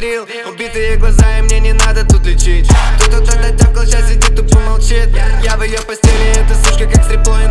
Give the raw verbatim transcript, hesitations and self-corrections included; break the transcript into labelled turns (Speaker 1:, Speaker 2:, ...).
Speaker 1: смотрел. Убитые глаза, и мне не надо тут лечить. Кто-то дотявкал, сейчас сидит, тупо молчит. Я в ее постели, эта сучка как стрипло.